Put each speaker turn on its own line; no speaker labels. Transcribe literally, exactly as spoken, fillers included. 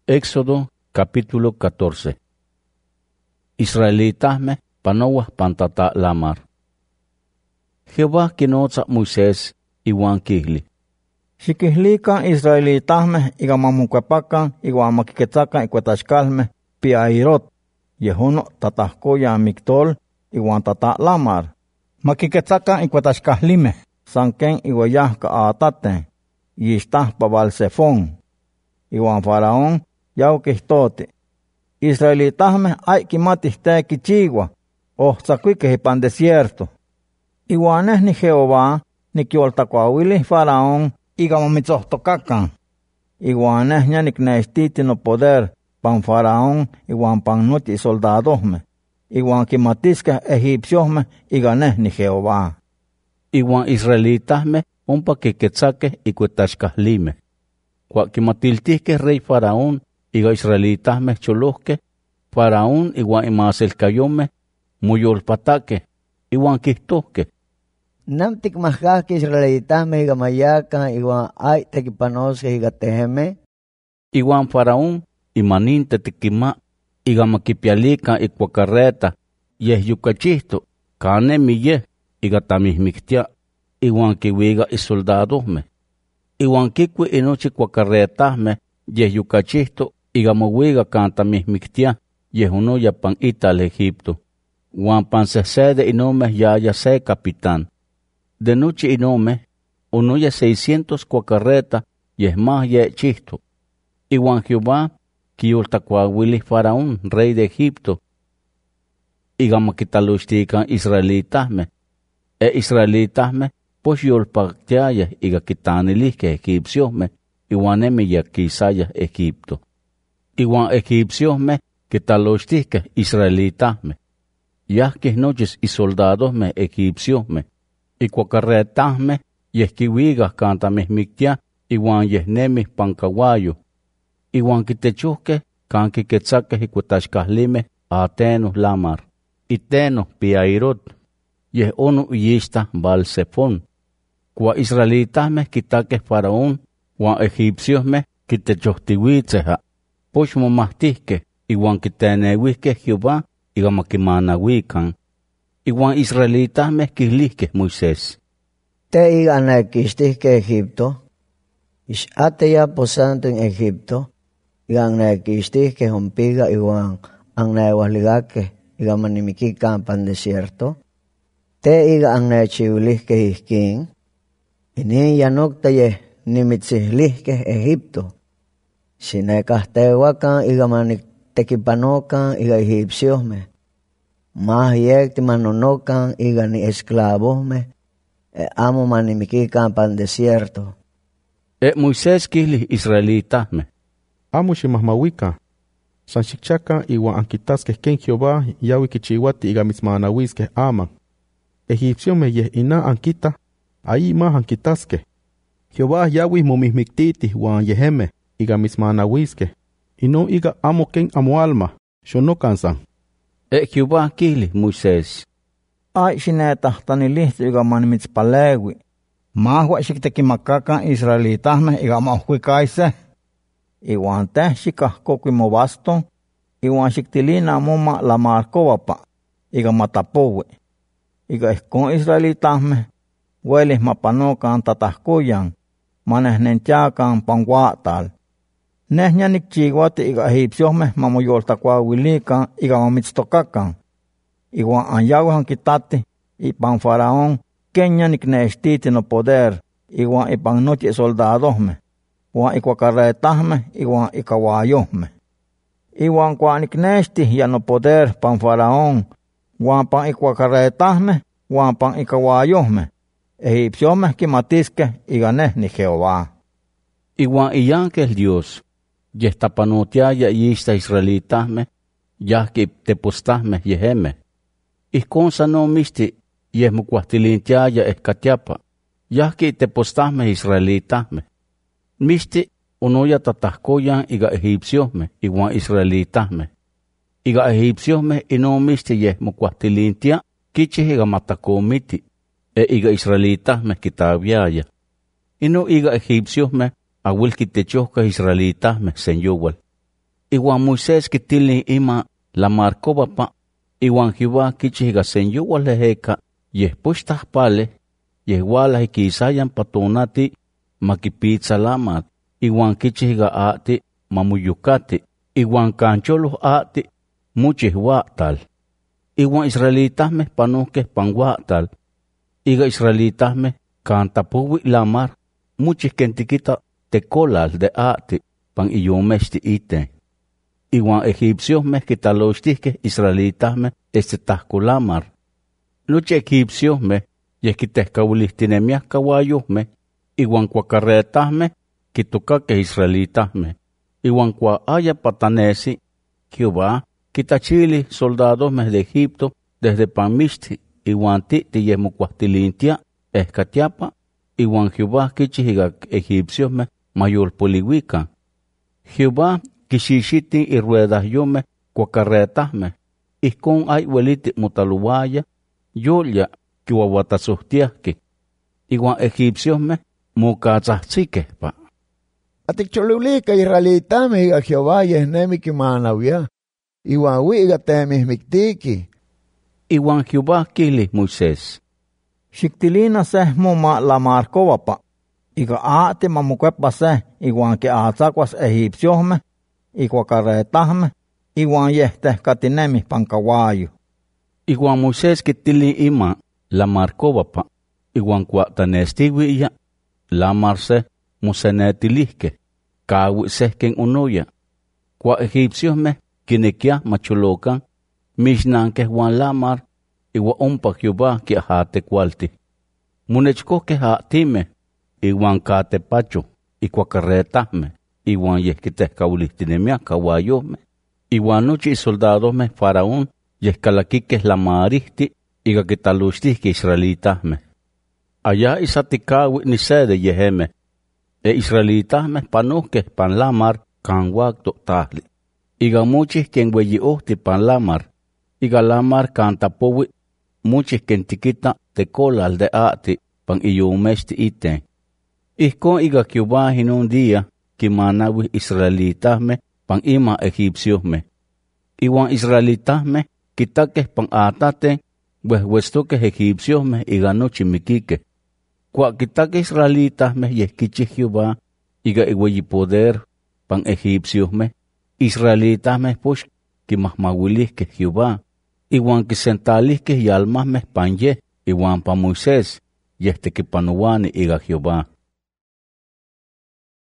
Éxodo capítulo catorce. Israelitasme panowas pantata lamar. Jehová kinotza Moisés iwan kihli.
Xiquihlican israelitasme iga mamocuepacan iwan maquiquetzacan icuetachcalme piairot, yehuno tatahcoya mictol iwan tata lamar. Maquiquetzacan icuetachcahlimeh, sanquen iueyahca ataten, yixtahpa Balsefón. Iwan Faraón yau quihtoti. Israelitasme ay quimatih te quichigua, ohtzacuiqueh ipan desierto. Iwan neh ni Jehová niquioltacuauilih Faraón iga mamitzohtocacan. Iwan neh ña nicnextiti no poder pan Faraón iwan pan nochi soldadohme, iwan quimatisqueh egipciosme iga neh ni Jehová.
Iwan israelitasme ompa quiquetzaqueh icuetachcahlimeh. Cuac quimatiltihqueh rey Faraón iga israelitasme cholohqueh, Faraón iwan imaselcayomeh moyolpataqueh, iwan quihtohqueh:
Nam ticmahcahqueh israelitasme iga mayacan iwan ay tequipanosqueh iga tehemeh.
Iwan Faraón imaninte tiquima iga maquipialican icuacarreta, yeh yucachihto canemi yeh iga tamihmictia, iwan quiuiga isoldadohmeh. Iwan quicui inochi cuacarretahmeh yeh yucachihto iga mouiga can tamihmictia, yeh onoya pan ital Egipto. Wan pan sehsede inomeh yaya se capitán. De nochi inomeh onoya seiscientos cuacarreta, yeh mah ye chihto. Iwan Jehová quioltacuauilih Faraón rey de Egipto iga maquitalochtican israelitasmeh. E israelitasmeh pox yolpactiayah iga quitanilihqueh egipciosmeh iwan nemiya quisayah Egipto. Iwan egipciosmeh quitalochtihqueh israelitasmeh. Yahqueh nochis isoldadohmeh egipciosmeh. Icuacarretahmeh yeh quiuigah can tamihmictia iwan yeh nemih pan cahuayo. Iwan quitechohqueh can quiquetzaqueh icuetachcahlimeh atenoh lamar, itenoh piairot, yeh ono iyixtah Balsefón. Cua israelitasmeh quitaqueh Faraón wan egipciosmeh quitechohtiuitzeha, pox momahtihqueh iwan quiteneuihqueh Jehová iga maquimanauican. Iwan israelitasmeh quihlihqueh Moisés:
Te iga annequixtihqueh Egipto, ix ateya posanto en Egipto, iga annequixtihqueh ompiga iwan anneuahligaqueh iga manimiquican pan desierto. Te iga annechiuilihqueh ihquin, inin yanocta yeh nimitzilihqueh Egipto. Xinecahteuacan iga manictequipanocan iga egipciosmeh. Mah yec timanonocan iga ni esclavohmeh, e amo manimiquican pan desierto.
E Moisés quihlih israelitasmeh:
Amo ximahmahuican, san xicchacan iwan anquitasqueh ken Jehová yaui quichiuati iga mitzmanauisqueh aman. Egipciomeh yeh ina anquitah, ahí mah anquitasqueh. Jehová yaui momihmictitih wan yehemeh iga mitzmanauisqueh, inon iga amo ken amoalma, xonocan san.
E Jehová quihlih Moisés:
Ay xinetahtanilihto iga manimitzpaleui. Mahua xictequimacacan israelitasmeh iga maohcuicaiseh. Iwan teh xicahcocui mobaston, iwan xictilina moma lamarcouapa, iga matapoui. Iga ihcon israelitasmeh uelih mapanocan tatahcoyan, manehnentiacan pan uatal. Neh ña nicchiuati iga egipciosmeh mamoyoltacuauilican iga mamitztocacan. Iwan anyaueh anquitatih ipan Faraón ken ña nicnextiti no poder iwan ipan nochi soldadohmeh, wan icuacarretahmeh iwan icahuayohmeh. Iwan cua nicnextih ya no poder pan Faraón, wan pan icuacarretahmeh wan pan icahuayohmeh, egipciosmeh quimatisqueh iga neh ni Jehová.
Iwan iyanquel Dios yeh tapanotiaya ixta israelitasmeh, yahque tepostahmeh yehemeh. Ihcon san no mixti yeh mocuahtilintiaya ehcatiapa, yahque tepostahmeh israelitasmeh. Mixti onoya tatahcoyan iga egipciosmeh iwan israelitasmeh. Iga egipciosmeh inon mixti yeh mocuahtilintia quichih iga matacomiti, e iga israelitasmeh quitaviaya. Ino iga egipciosmeh auil quitechohca israelitasmeh senyoual. Iwan Moisés kitili ima la marcobapa, iwan Jehová kichiga senyuwa leheka, yeh puchtah pale, yeh wala ikisayan patonati, makipitza lamar, iwan kichiga ati, mamuyukati, iwan kancholo ati, muchih waqtal. Iwan israelitahmeh panohkeh pan waqtal, iga israelitahmeh kantapuwi lamar, muchih kentikita tekolal de ati, pan iyomesti iten. Iwan egipciosmeh kitalochtihkeh israelitahmeh este tahkolamar. Nochi egipciosmeh yeh kitehkauilihtinemiah kawayohmeh, iwan kuakarretahmeh kitokakeh israelitahmeh. Iwan kua aya patanesi, Jehová kitachili soldadohmeh de Egipto desde panmixti, iwan tihti yeh mokuahtilintia ehkatiapa, iwan Jehová kichihiga egipciosmeh mayolpoliwikan. Jehová kixixiti iruedahyomeh kuakarretahmeh, ihkon ay weliti motalowaya, yolya kiwawatasohtiahki, iwan egipciosmeh mokatzahtsikehpa.
Atikcholulika israelitahmeh iga Jehová yehnemi kimanawia, iwan wiga temihmiktiki.
Iwan Jehová kilih Moisés:
Xiktilina seh moma lamarkovapa, iga aati mamokuepa seh iwan kiatzakuas egipciosmeh, ikuakarretahmeh, iwan yeh tehkatinemih pan kawayo.
Iwan Moisés kitili ima lamarkovapa, iwan kuatanestigüiya, lamar seh mosenetilihkeh, kawi seh ken onoya. Kua egipciosmeh kinekiah macholokan, mixnankeh wan lamar, iwa ompa Jehová kiahatekualtih. Monechkohkeh aatimeh, iwan katepacho, ikuakarretahmeh, iwan yeh kitehkauilihtinemiah kawayohmeh, iwan nochi isoldadohmeh faraón yeh kalakikeh lamarihti, iga kitalochtihkeh israelitahmeh. Allá isatikawi nisede yehemeh, e israelitahmeh panohkeh pan lamar kan wakto tahli. Iga muchih ken weyi-ohti pan lamar, iga lamar kan tapowi, muchih ken tikita tekolal de ati pan iyomesti iten. Ihkon iga Jehová hinon día kimanawi israelitahmeh pan ima egipciosmeh. Iwan israelitahmeh kitakeh pan ataten wehwestokeh egipciosmeh iga nochi mikikeh. Kua kitakeh israelitahmeh yeh kichih Jehová iga iweyi poder pan egipciosmeh, israelitahmeh pox kimahmawilihkeh Jehová, iwan kisentalihkeh yalmahmeh pan yeh iwan pan Moisés, yeh tekipanowani iga Jehová.